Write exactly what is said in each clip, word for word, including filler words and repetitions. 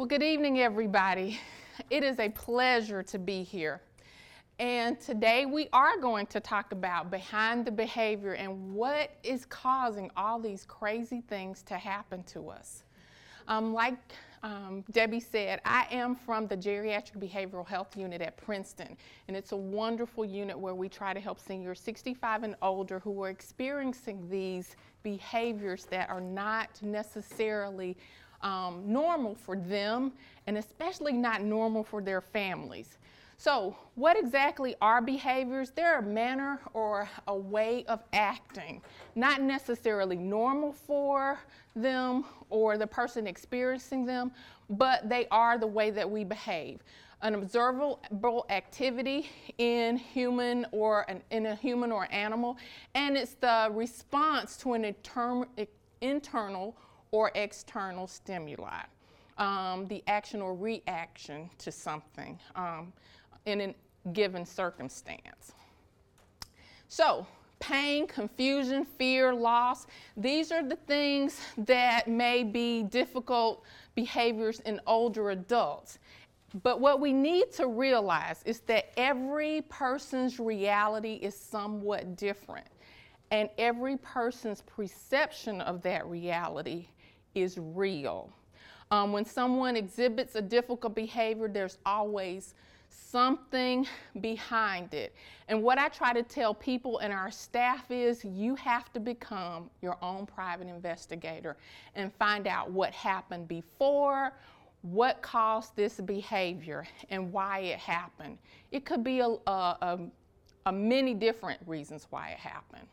Well, good evening, everybody. It is a pleasure to be here. And today we are going to talk about behind the behavior and what is causing all these crazy things to happen to us. Um, like um, Debbie said, I am from the Geriatric Behavioral Health Unit at Princeton, and it's a wonderful unit where we try to help seniors sixty-five and older who are experiencing these behaviors that are not necessarily um, normal for them, and especially not normal for their families. So what exactly are behaviors? They're a manner or a way of acting, not necessarily normal for them or the person experiencing them, but they are the way that we behave. An observable activity in human or an, in a human or animal, and it's the response to an inter- internal or external stimuli, um, the action or reaction to something um, in a given circumstance. So, pain, confusion, fear, loss, these are the things that may be difficult behaviors in older adults. But what we need to realize is that every person's reality is somewhat different, and every person's perception of that reality is real. Um, when someone exhibits a difficult behavior, there's always something behind it. And what I try to tell people and our staff is you have to become your own private investigator and find out what happened before, what caused this behavior, and why it happened. It could be a, a, a, a many different reasons why it happened.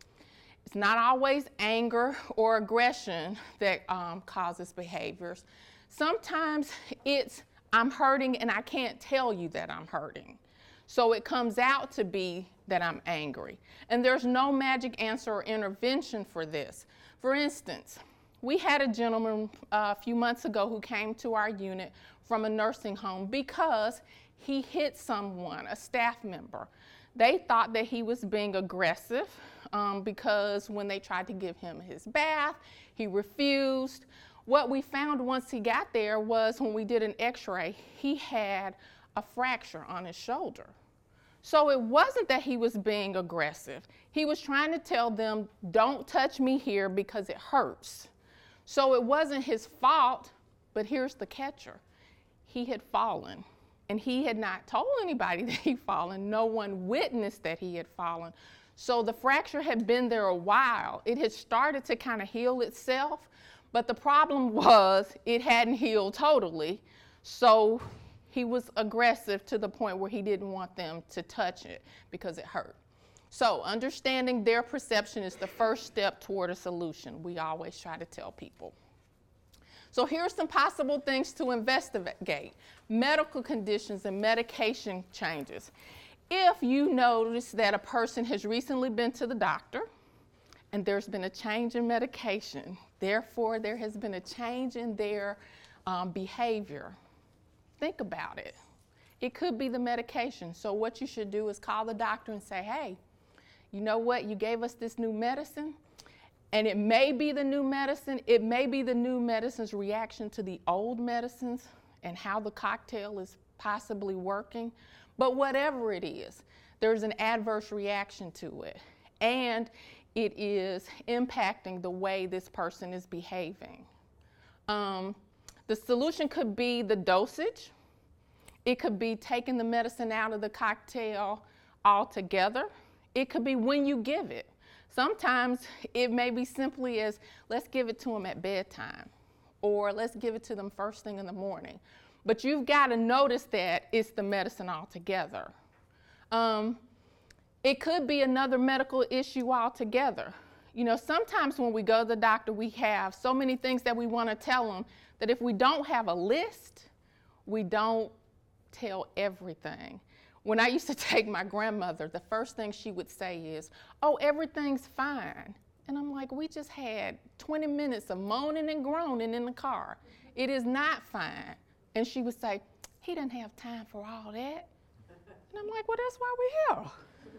It's not always anger or aggression that um, causes behaviors. Sometimes it's I'm hurting and I can't tell you that I'm hurting. So it comes out to be that I'm angry. And there's no magic answer or intervention for this. For instance, we had a gentleman uh, a few months ago who came to our unit from a nursing home because he hit someone, a staff member. They thought that he was being aggressive um, because when they tried to give him his bath, he refused. What we found once he got there was when we did an x-ray, he had a fracture on his shoulder. So it wasn't that he was being aggressive. He was trying to tell them, don't touch me here because it hurts. So it wasn't his fault, but here's the catcher. He had fallen, and he had not told anybody that he'd fallen. No one witnessed that he had fallen. So the fracture had been there a while. It had started to kind of heal itself, but the problem was it hadn't healed totally, so he was aggressive to the point where he didn't want them to touch it because it hurt. So understanding their perception is the first step toward a solution. We always try to tell people. So here's some possible things to investigate. Medical conditions and medication changes. If you notice that a person has recently been to the doctor and there's been a change in medication, therefore there has been a change in their um, behavior, think about it. It could be the medication. So what you should do is call the doctor and say, hey, you know what, you gave us this new medicine, and it may be the new medicine, it may be the new medicine's reaction to the old medicines and how the cocktail is possibly working, but whatever it is, there's an adverse reaction to it, and it is impacting the way this person is behaving. Um, the solution could be the dosage. It could be taking the medicine out of the cocktail altogether. It could be when you give it. Sometimes it may be simply as, let's give it to them at bedtime, or let's give it to them first thing in the morning. But you've got to notice that it's the medicine altogether. Um, it could be another medical issue altogether. You know, sometimes when we go to the doctor, we have so many things that we want to tell them that if we don't have a list, we don't tell everything. When I used to take my grandmother, the first thing she would say is, oh, everything's fine. And I'm like, we just had twenty minutes of moaning and groaning in the car. It is not fine. And she would say, he didn't have time for all that. And I'm like, well, that's why we're here.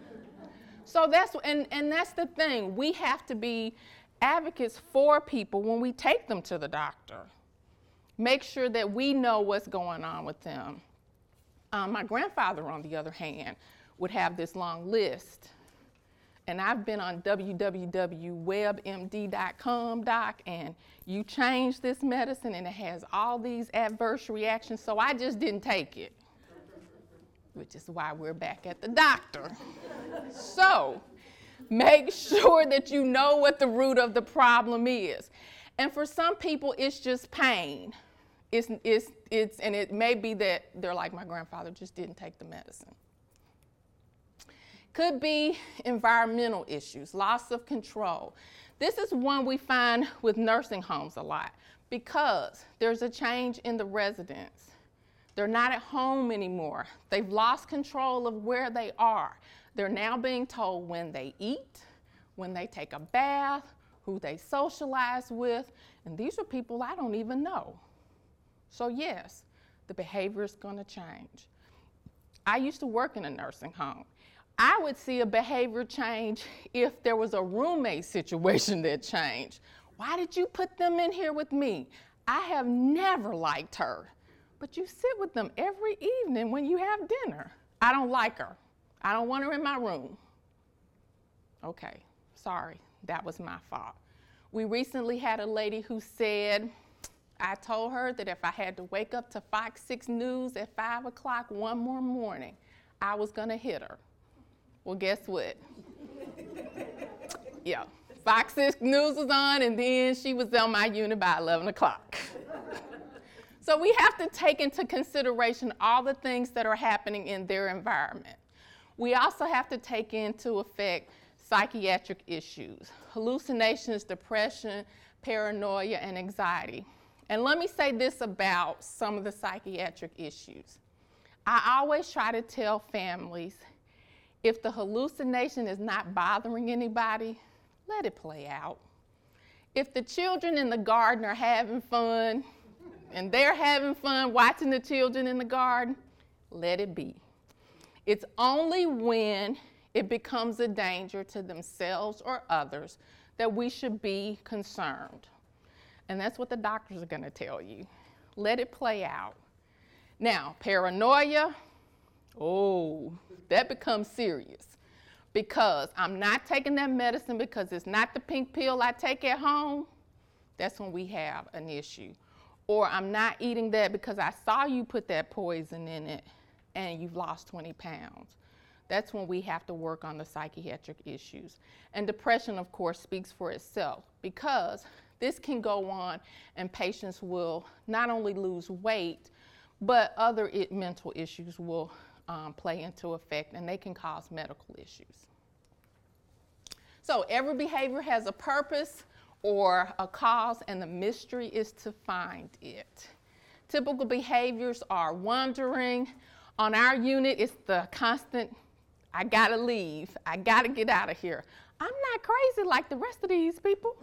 So that's, and, and that's the thing. We have to be advocates for people when we take them to the doctor. Make sure that we know what's going on with them. Um, my grandfather, on the other hand, would have this long list. And I've been on w w w dot web m d dot com, doc, and you change this medicine and it has all these adverse reactions, so I just didn't take it, which is why we're back at the doctor. So make sure that you know what the root of the problem is. And for some people, it's just pain. It's, it's, it's, and it may be that they're like, my grandfather just didn't take the medicine. Could be environmental issues, loss of control. This is one we find with nursing homes a lot because there's a change in the residents. They're not at home anymore. They've lost control of where they are. They're now being told when they eat, when they take a bath, who they socialize with, and these are people I don't even know. So yes, the behavior is going to change. I used to work in a nursing home. I would see a behavior change if there was a roommate situation that changed. Why did you put them in here with me? I have never liked her. But you sit with them every evening when you have dinner. I don't like her. I don't want her in my room. Okay, sorry, that was my fault. We recently had a lady who said, I told her that if I had to wake up to Fox six News at five o'clock one more morning, I was gonna hit her. Well, guess what? Yeah, Fox six News was on, and then she was on my unit by eleven o'clock. So we have to take into consideration all the things that are happening in their environment. We also have to take into effect psychiatric issues, hallucinations, depression, paranoia, and anxiety. And let me say this about some of the psychiatric issues. I always try to tell families, if the hallucination is not bothering anybody, let it play out. If the children in the garden are having fun, and they're having fun watching the children in the garden, let it be. It's only when it becomes a danger to themselves or others that we should be concerned. And that's what the doctors are going to tell you. Let it play out. Now, paranoia, oh, that becomes serious because I'm not taking that medicine because it's not the pink pill I take at home. That's when we have an issue. Or I'm not eating that because I saw you put that poison in it and you've lost twenty pounds. That's when we have to work on the psychiatric issues. And depression, of course, speaks for itself because this can go on and patients will not only lose weight, but other it, mental issues will um, play into effect, and they can cause medical issues. So every behavior has a purpose or a cause, and the mystery is to find it. Typical behaviors are wandering. On our unit, it's the constant, I gotta leave, I gotta get out of here. I'm not crazy like the rest of these people.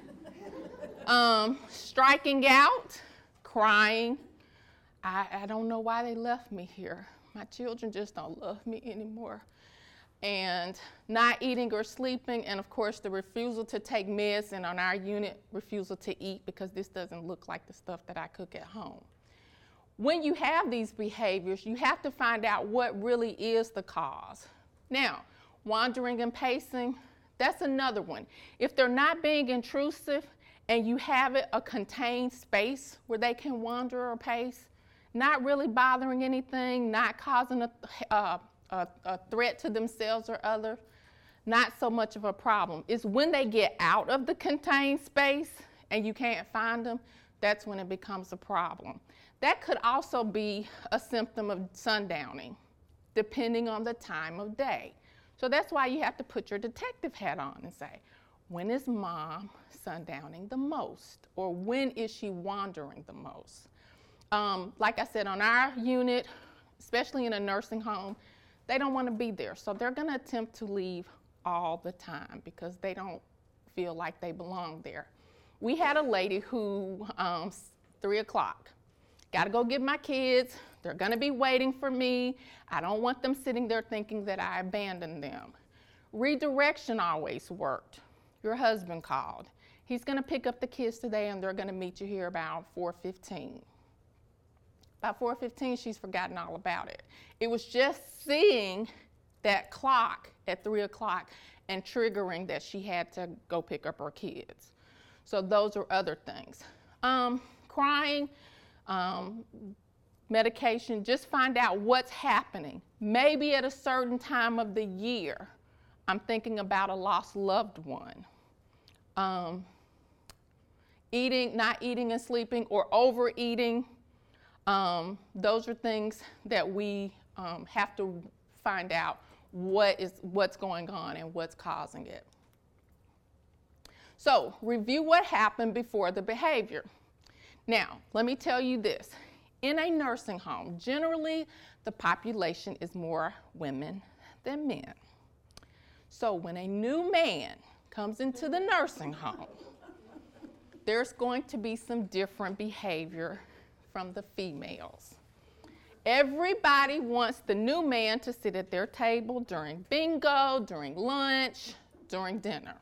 um, striking out, crying. I, I don't know why they left me here. My children just don't love me anymore. And not eating or sleeping, and of course the refusal to take meds, and on our unit, refusal to eat because this doesn't look like the stuff that I cook at home. When you have these behaviors, you have to find out what really is the cause. Now, wandering and pacing, that's another one. If they're not being intrusive and you have it a contained space where they can wander or pace, not really bothering anything, not causing a, uh, a, a threat to themselves or others, not so much of a problem. It's when they get out of the contained space and you can't find them, that's when it becomes a problem. That could also be a symptom of sundowning, depending on the time of day. So that's why you have to put your detective hat on and say, when is mom sundowning the most? Or when is she wandering the most? Um, like I said, on our unit, especially in a nursing home, they don't want to be there. So they're going to attempt to leave all the time because they don't feel like they belong there. We had a lady who, um, three o'clock, got to go get my kids. They're going to be waiting for me. I don't want them sitting there thinking that I abandoned them. Redirection always worked. Your husband called. He's going to pick up the kids today and they're going to meet you here about four fifteen. By four fifteen, she's forgotten all about it. It was just seeing that clock at three o'clock and triggering that she had to go pick up her kids. So those are other things. Um, crying, um, medication, just find out what's happening. Maybe at a certain time of the year, I'm thinking about a lost loved one. Um, eating, not eating and sleeping, or overeating. Um, those are things that we um, have to find out what is, what's going on and what's causing it. So, review what happened before the behavior. Now, let me tell you this. In a nursing home, generally the population is more women than men. So when a new man comes into the nursing home, there's going to be some different behavior from the females. Everybody wants the new man to sit at their table during bingo, during lunch, during dinner.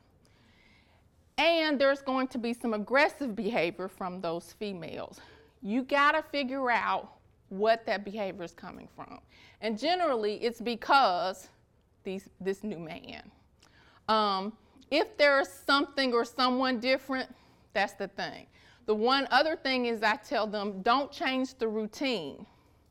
And there's going to be some aggressive behavior from those females. You gotta figure out what that behavior is coming from. And generally, it's because these, this new man. Um, if there's something or someone different, that's the thing. The one other thing is I tell them, don't change the routine.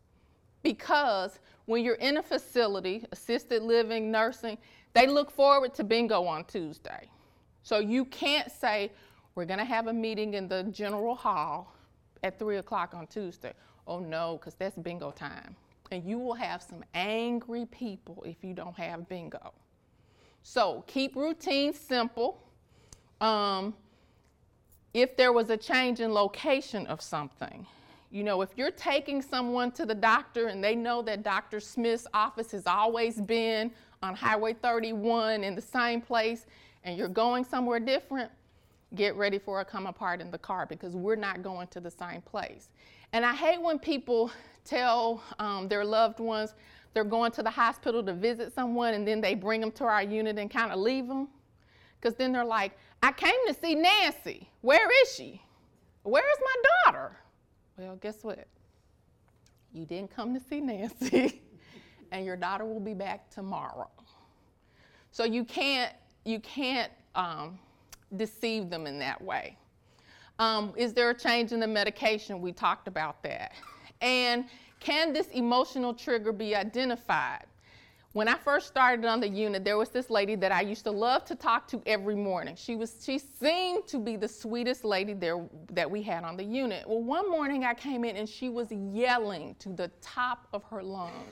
Because when you're in a facility, assisted living, nursing, they look forward to bingo on Tuesday. So you can't say, we're gonna have a meeting in the general hall at three o'clock on Tuesday. Oh no, because that's bingo time. And you will have some angry people if you don't have bingo. So keep routines simple. Um, if there was a change in location of something, you know, if you're taking someone to the doctor and they know that Doctor Smith's office has always been on Highway thirty-one in the same place and you're going somewhere different, get ready for a come apart in the car because we're not going to the same place. And I hate when people tell um, their loved ones they're going to the hospital to visit someone and then they bring them to our unit and kind of leave them. Because then they're like, I came to see Nancy. Where is she? Where is my daughter? Well, guess what? You didn't come to see Nancy and your daughter will be back tomorrow. So you can't, you can't um, deceive them in that way. Um, is there a change in the medication? We talked about that. And can this emotional trigger be identified? When I first started on the unit, there was this lady that I used to love to talk to every morning. She was, she seemed to be the sweetest lady there that we had on the unit. Well, one morning I came in and she was yelling to the top of her lungs.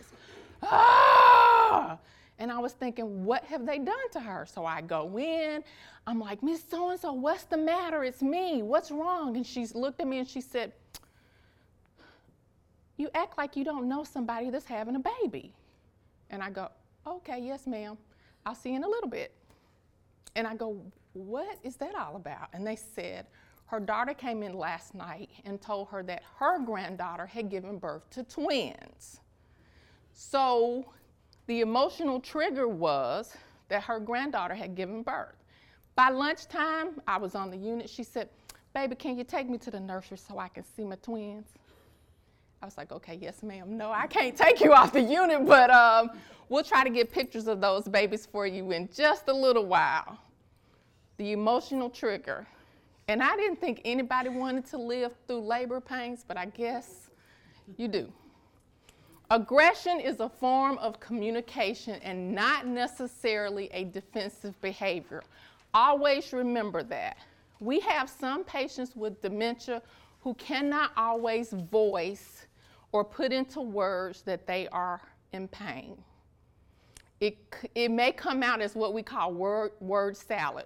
Ah! And I was thinking, what have they done to her? So I go in, I'm like, Miss So-and-so, what's the matter? It's me, what's wrong? And she's looked at me and she said, you act like you don't know somebody that's having a baby. And I go, okay, yes, ma'am. I'll see you in a little bit. And I go, what is that all about? And they said, her daughter came in last night and told her that her granddaughter had given birth to twins. So the emotional trigger was that her granddaughter had given birth. By lunchtime, I was on the unit. She said, baby, can you take me to the nursery so I can see my twins? I was like, okay, yes, ma'am. No, I can't take you off the unit, but um, we'll try to get pictures of those babies for you in just a little while. The emotional trigger. And I didn't think anybody wanted to live through labor pains, but I guess you do. Aggression is a form of communication and not necessarily a defensive behavior. Always remember that. We have some patients with dementia who cannot always voice or put into words that they are in pain. It, it may come out as what we call word, word salad.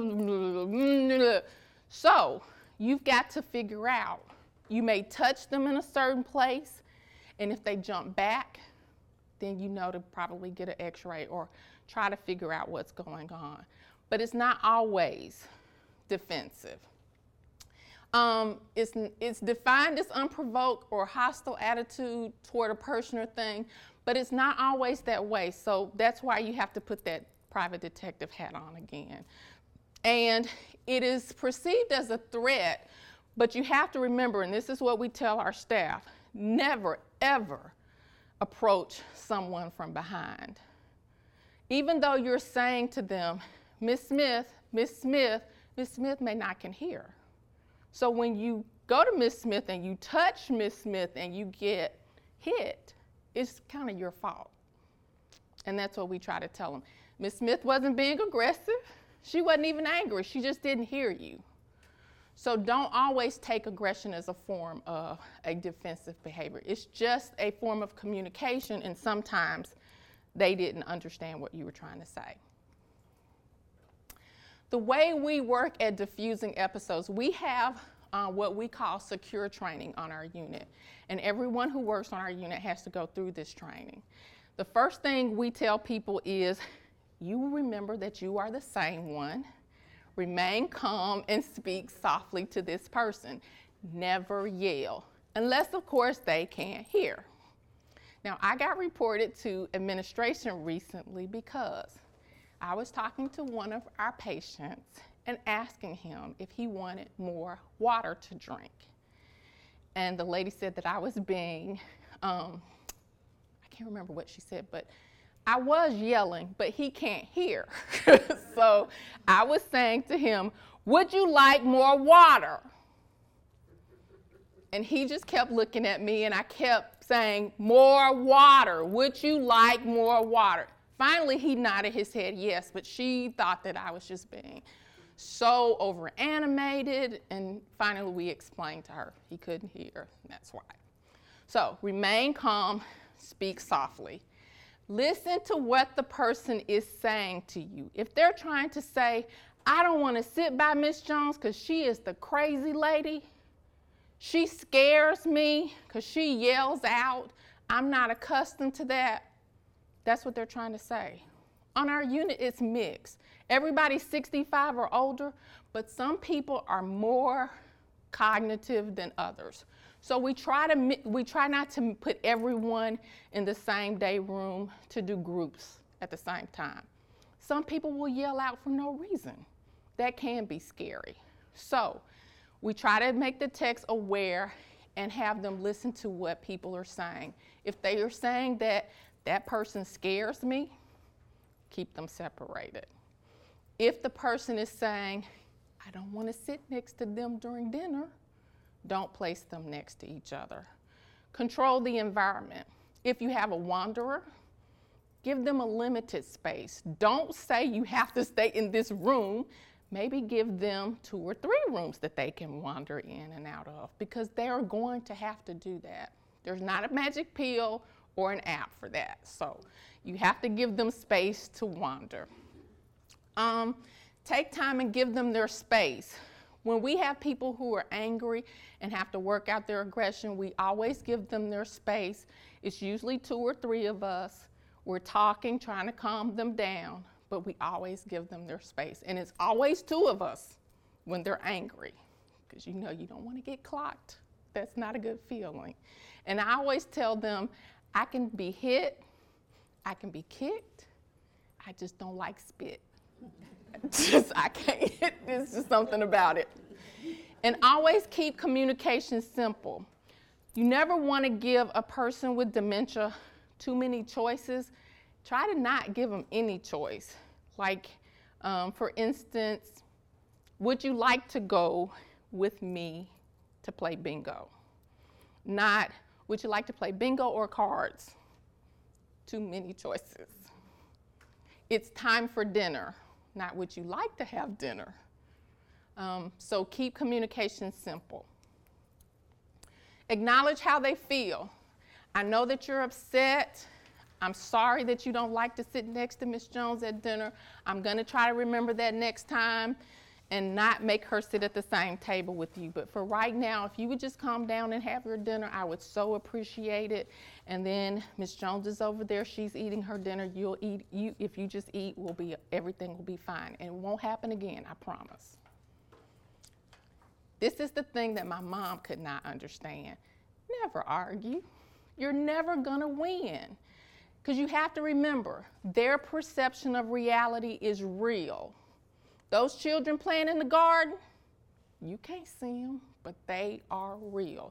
So you've got to figure out, you may touch them in a certain place, and if they jump back, then you know to probably get an x-ray or try to figure out what's going on. But it's not always defensive. Um, it's, it's defined as unprovoked or hostile attitude toward a person or thing, but it's not always that way. So that's why you have to put that private detective hat on again. And it is perceived as a threat, but you have to remember, and this is what we tell our staff, never, ever approach someone from behind. Even though you're saying to them, Miss Smith, Miss Smith, Miss Smith may not can hear. So when you go to Miss Smith and you touch Miss Smith and you get hit, it's kind of your fault. And that's what we try to tell them. Miss Smith wasn't being aggressive. She wasn't even angry. She just didn't hear you. So don't always take aggression as a form of a defensive behavior. It's just a form of communication, and sometimes they didn't understand what you were trying to say. The way we work at diffusing episodes, we have uh, what we call secure training on our unit. And everyone who works on our unit has to go through this training. The first thing we tell people is, you remember that you are the same one. Remain calm and speak softly to this person. Never yell, unless of course they can't hear. Now, I got reported to administration recently because I was talking to one of our patients and asking him if he wanted more water to drink. And the lady said that I was being, um, I can't remember what she said, but I was yelling, but he can't hear. So I was saying to him, would you like more water? And he just kept looking at me, and I kept saying, more water. Would you like more water? Finally, he nodded his head yes, but she thought that I was just being so over animated, and finally we explained to her he couldn't hear, and that's why. So remain calm, speak softly. Listen to what the person is saying to you. If they're trying to say, I don't want to sit by Miss Jones because she is the crazy lady, she scares me because she yells out, I'm not accustomed to that. That's what they're trying to say. On our unit, it's mixed. Everybody's sixty-five or older, but some people are more cognitive than others. So we try to we try not to put everyone in the same day room to do groups at the same time. Some people will yell out for no reason. That can be scary. So we try to make the text aware and have them listen to what people are saying. If they are saying that that person scares me, keep them separated. If the person is saying, I don't want to sit next to them during dinner, don't place them next to each other. Control the environment. If you have a wanderer, give them a limited space. Don't say you have to stay in this room. Maybe give them two or three rooms that they can wander in and out of, because they are going to have to do that. There's not a magic pill or an app for that. So you have to give them space to wander. Um, take time and give them their space. When we have people who are angry and have to work out their aggression, we always give them their space. It's usually two or three of us. We're talking, trying to calm them down, but we always give them their space. And it's always two of us when they're angry, because you know you don't want to get clocked. That's not a good feeling. And I always tell them, I can be hit, I can be kicked, I just don't like spit. Just, I can't, it's just something about it. And always keep communication simple. You never want to give a person with dementia too many choices. Try to not give them any choice. Like, um, for instance, would you like to go with me to play bingo? Not, would you like to play bingo or cards? Too many choices. It's time for dinner. Not would you like to have dinner. Um, so keep communication simple. Acknowledge how they feel. I know that you're upset. I'm sorry that you don't like to sit next to Miss Jones at dinner. I'm going to try to remember that next time and not make her sit at the same table with you. But for right now, if you would just calm down and have your dinner, I would so appreciate it. And then Miss Jones is over there. She's eating her dinner. You'll eat. You, if you just eat, will be everything will be fine. And it won't happen again, I promise. This is the thing that my mom could not understand. Never argue. You're never going to win. Because you have to remember, their perception of reality is real. Those children playing in the garden, you can't see them, but they are real.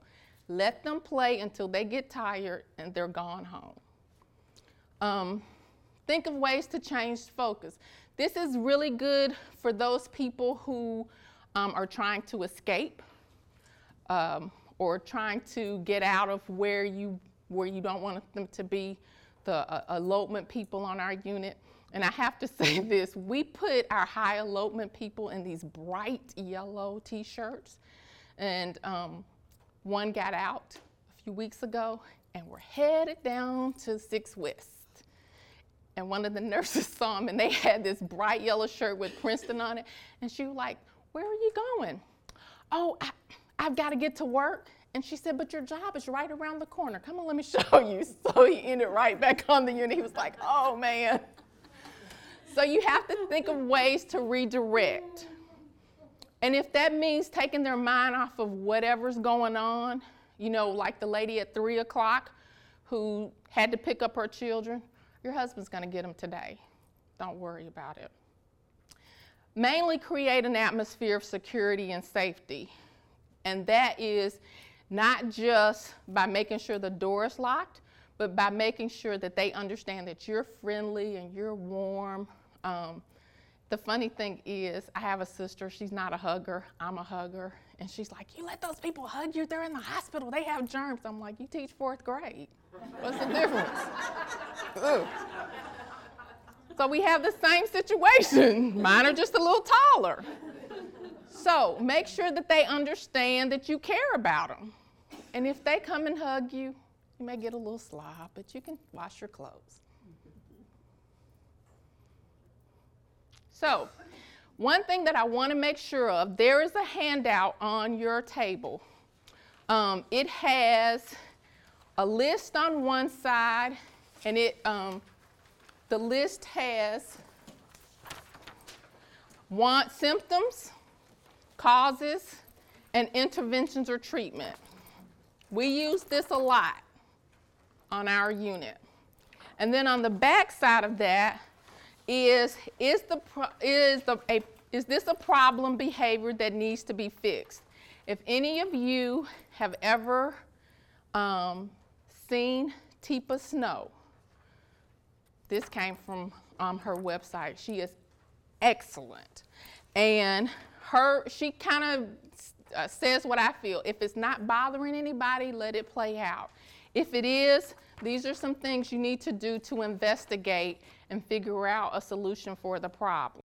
Let them play until they get tired and they're gone home. Um, think of ways to change focus. This is really good for those people who um, are trying to escape um, or trying to get out of where you, where you don't want them to be, the uh, elopement people on our unit. And I have to say this, we put our high elopement people in these bright yellow t-shirts. And um, one got out a few weeks ago and we're headed down to six West. And one of the nurses saw him and they had this bright yellow shirt with Princeton on it. And she was like, where are you going? Oh, I, I've got to get to work. And she said, but your job is right around the corner. Come on, let me show you. So he ended right back on the unit. He was like, oh man. So you have to think of ways to redirect. And if that means taking their mind off of whatever's going on, you know, like the lady at three o'clock who had to pick up her children, your husband's gonna get them today. Don't worry about it. Mainly create an atmosphere of security and safety. And that is not just by making sure the door is locked, but by making sure that they understand that you're friendly and you're warm. Um, the funny thing is, I have a sister, she's not a hugger, I'm a hugger. And she's like, you let those people hug you, they're in the hospital, they have germs. I'm like, you teach fourth grade. What's the difference? Ooh. So we have the same situation. Mine are just a little taller. So make sure that they understand that you care about them. And if they come and hug you, you may get a little slob, but you can wash your clothes. So one thing that I want to make sure of, there is a handout on your table. Um, it has a list on one side, and it um, the list has want symptoms, causes, and interventions or treatment. We use this a lot on our unit. And then on the back side of that is, is, the, is, the, a, is this a problem behavior that needs to be fixed? If any of you have ever um, seen Teepa Snow, this came from um, her website. She is excellent. And her, she kind of uh, says what I feel. If it's not bothering anybody, let it play out. If it is, these are some things you need to do to investigate and figure out a solution for the problem.